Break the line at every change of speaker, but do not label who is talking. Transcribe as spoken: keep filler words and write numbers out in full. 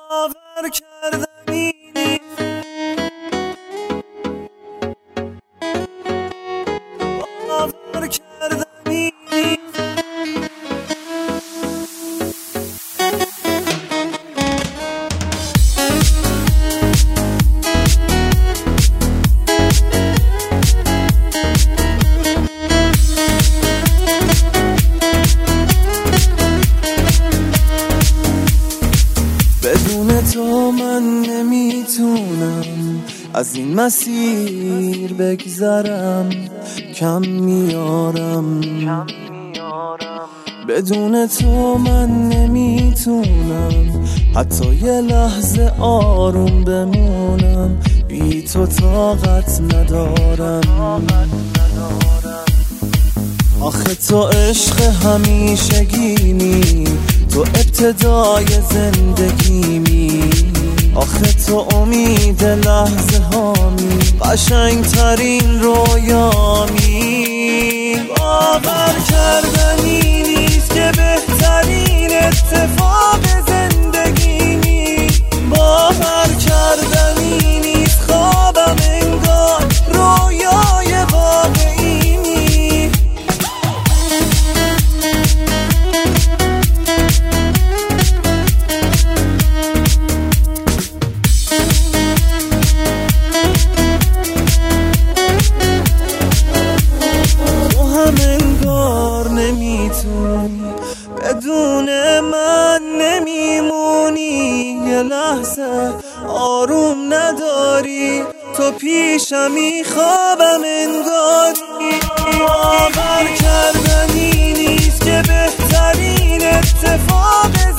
باور کردنی نیست، باور کردنی نیست. بدون تو من نمیتونم از این مسیر بگذرم، کم میارم. بدون تو من نمیتونم حتی یه لحظه آروم بمونم، بی تو طاقت ندارم. آخه تو عشق همیشگیمی، تو ابتدای زندگیمی، آخه تو امید لحظه هامی، قشنگ ترین رویامی. باور کردنی نیست که بهترین اتفاق زندگیمی، باور کردنی نیست خوابم انگار رویای واقعیمی. بدون من نمیمونی، یه لحظه آروم نداری، تو پیشمی خوابم انگاری. باور کردنی نیست که بهترین اتفاق